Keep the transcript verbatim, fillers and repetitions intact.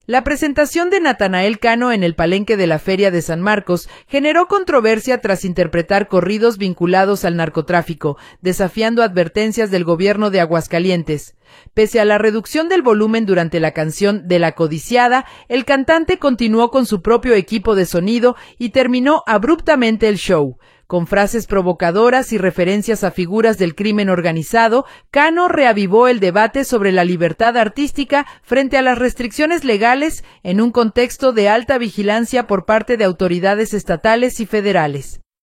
La presentación de Natanael Cano en el palenque de la Feria de San Marcos generó controversia tras interpretar corridos vinculados al narcotráfico, desafiando advertencias del gobierno de Aguascalientes. Pese a la reducción del volumen durante la canción de La Codiciada, el cantante continuó con su propio equipo de sonido y terminó abruptamente el show. Con frases provocadoras y referencias a figuras del crimen organizado, Cano reavivó el debate sobre la libertad artística frente a las restricciones legales en un contexto de alta vigilancia por parte de autoridades estatales y federales.